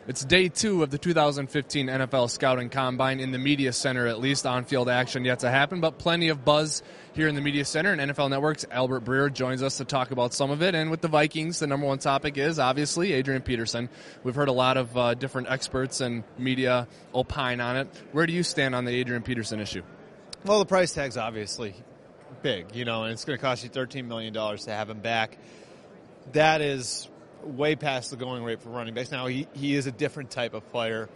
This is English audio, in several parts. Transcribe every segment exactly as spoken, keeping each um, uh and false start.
It's day two of the two thousand fifteen N F L Scouting Combine in the Media Center, at least. On-field action yet to happen, but plenty of buzz here in the Media Center. And N F L Network's Albert Breer joins us to talk about some of it. And with the Vikings, the number one topic is, obviously, Adrian Peterson. We've heard a lot of uh, different experts and media opine on it. Where do you stand on the Adrian Peterson issue? Well, the price tag's obviously big, you know, and it's going to cost you thirteen million dollars to have him back. That is way past the going rate for running backs. Now, he, he is a different type of player.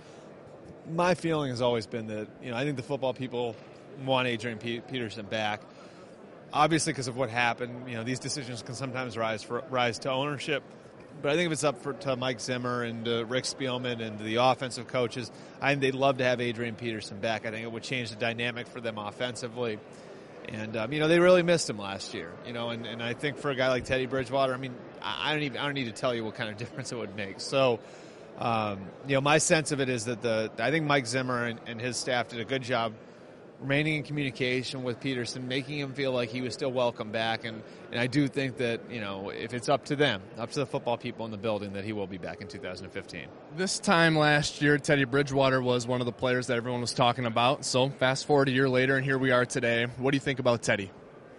My feeling has always been that, you know, I think the football people want Adrian P- Peterson back. Obviously, because of what happened, you know, these decisions can sometimes rise for, rise to ownership. But I think if it's up for, to Mike Zimmer and uh, Rick Spielman and the offensive coaches, I think they'd love to have Adrian Peterson back. I think it would change the dynamic for them offensively. And, um, you know, they really missed him last year, you know, and, and I think for a guy like Teddy Bridgewater, I mean, I don't even, I don't need to tell you what kind of difference it would make. So, um, you know, my sense of it is that the, I think Mike Zimmer and, and his staff did a good job remaining in communication with Peterson, making him feel like he was still welcome back. And, and I do think that, you know, if it's up to them, up to the football people in the building, that he will be back in two thousand fifteen. This time last year, Teddy Bridgewater was one of the players that everyone was talking about. So fast forward a year later, and here we are today. What do you think about Teddy?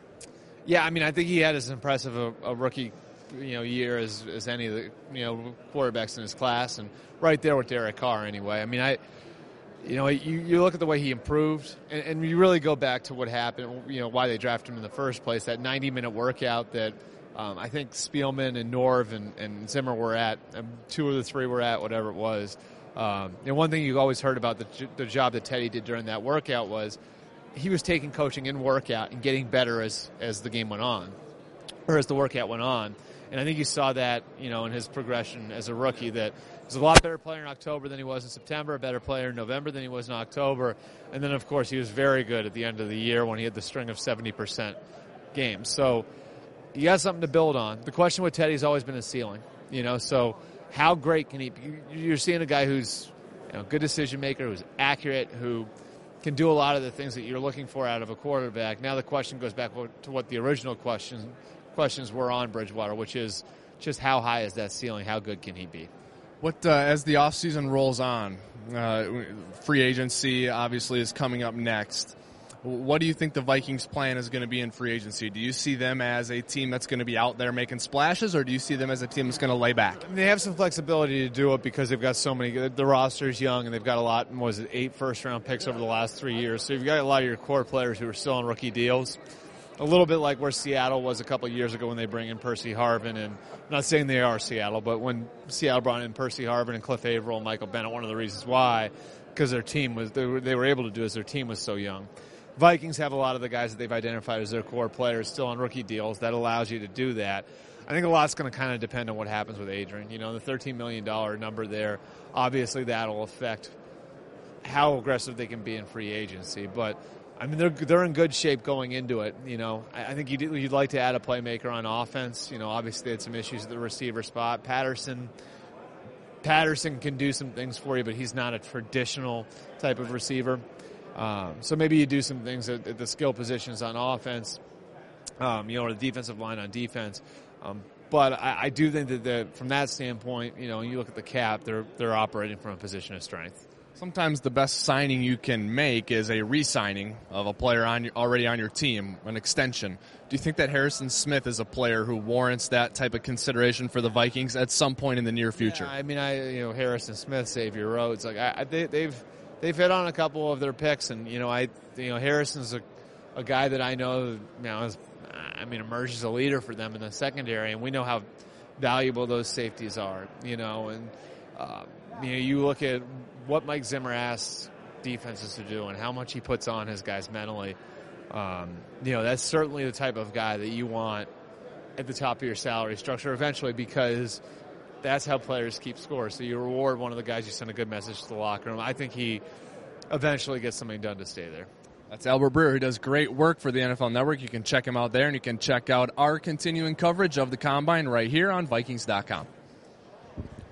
Yeah, I mean, I think he had as impressive a, a rookie, you know, year as, as any of the, you know, quarterbacks in his class, and right there with Derek Carr anyway. I mean, I... You know, you, you look at the way he improved, and, and you really go back to what happened, you know, why they drafted him in the first place, that ninety-minute workout that um, I think Spielman and Norv and, and Zimmer were at, um, two of the three were at, whatever it was. Um, and one thing you always heard about the, the job that Teddy did during that workout was he was taking coaching in workout and getting better as, as the game went on, or as the workout went on. And I think you saw that, you know, in his progression as a rookie, that he was a lot better player in October than he was in September, a better player in November than he was in October. And then, of course, he was very good at the end of the year when he had the string of seventy percent games. So you got something to build on. The question with Teddy's always been his ceiling, you know, so how great can he be? You're seeing a guy who's, you know, a good decision maker, who's accurate, who can do a lot of the things that you're looking for out of a quarterback. Now the question goes back to what the original question questions were on Bridgewater, which is just how high is that ceiling? How good can he be? What uh, as the offseason rolls on, uh, free agency obviously is coming up next. What do you think the Vikings' plan is going to be in free agency? Do you see them as a team that's going to be out there making splashes, or do you see them as a team that's going to lay back? They have some flexibility to do it because they've got so many. The roster's young, and they've got a lot. What was it, eight first-round picks over the last three years? So you've got a lot of your core players who are still on rookie deals. A little bit like where Seattle was a couple of years ago when they bring in Percy Harvin. And I'm not saying they are Seattle, but when Seattle brought in Percy Harvin and Cliff Averill and Michael Bennett, one of the reasons why, because their team was they were, they were able to do is their team was so young. Vikings have a lot of the guys that they've identified as their core players still on rookie deals. That allows you to do that. I think a lot's going to kind of depend on what happens with Adrian. You know, the thirteen million dollars number there, obviously that'll affect how aggressive they can be in free agency. But I mean, they're they're in good shape going into it. You know, I, I think you'd, you'd like to add a playmaker on offense. You know, obviously they had some issues at the receiver spot. Patterson, Patterson can do some things for you, but he's not a traditional type of receiver. Um, so maybe you do some things at, at the skill positions on offense, um, you know, or the defensive line on defense. Um, but I, I do think that the, from that standpoint, you know, you look at the cap, they're they're operating from a position of strength. Sometimes the best signing you can make is a re-signing of a player on your, already on your team, an extension. Do you think that Harrison Smith is a player who warrants that type of consideration for the Vikings at some point in the near future? Yeah, I mean, I you know, Harrison Smith, Xavier Rhodes, like I, they, they've they've hit on a couple of their picks, and you know, I you know, Harrison's a a guy that I know, you know, is, I mean, emerged as a leader for them in the secondary, and we know how valuable those safeties are, you know, and uh, you know, you look at what Mike Zimmer asks defenses to do and how much he puts on his guys mentally. Um, you know, that's certainly the type of guy that you want at the top of your salary structure eventually, because that's how players keep score. So you reward one of the guys, you send a good message to the locker room. I think he eventually gets something done to stay there. That's Albert Breer, who does great work for the N F L Network. You can check him out there, and you can check out our continuing coverage of the Combine right here on Vikings dot com.